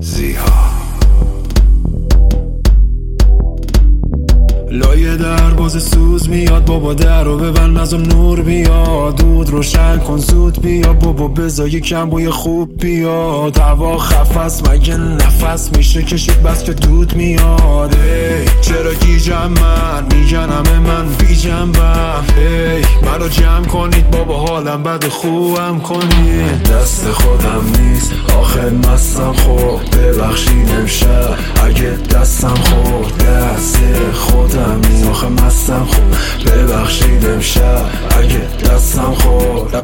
زیها لایه دروازه سوز میاد، بابا در رو ببند نزار نور بیاد، دود روشن کن زود بیا بابا بذار یکم بوی خوب بیاد، هوا خفست مگه نفس میشه کشید بس که دود میاد. چرا گیجم من میگن همه من بی جنبم، منو جمع کنید بابا حالم بد خوبم کنید. دست خودم نیست آخه مستم خورد، ببخشید امشب اگه دستم خورد، دست خودم نیست آخه مستم خورد، ببخشید امشب اگه دستم خورد.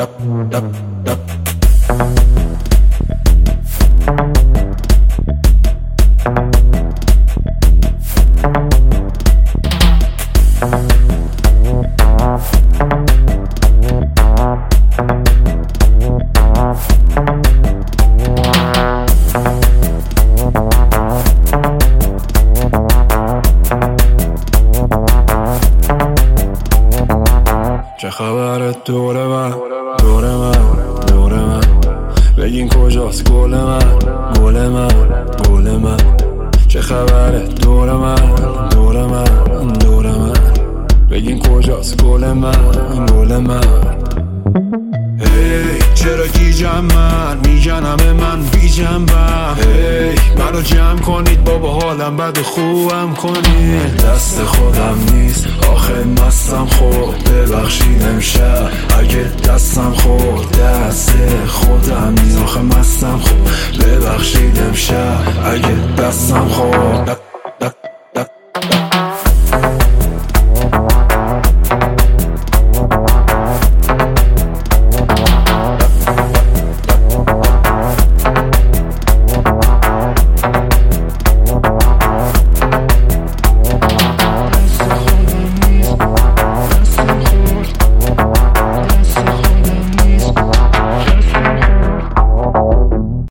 چه خبره دور من دور من دور من، بگین کجاست گل من گل من گل من. چه خبره دور من دور من دور من، بگین کجاست گل من گل من. چرا گیجم من میگن همه من بی جنبم، منو جمع کنید بابا حالم بد خوبم کنید. دست خودم نیست آخه مستم خورد، ببخشید امشب اگه دستم خورد، دست خودم نیست آخه مستم خورد، ببخشید امشب اگه دستم خورد.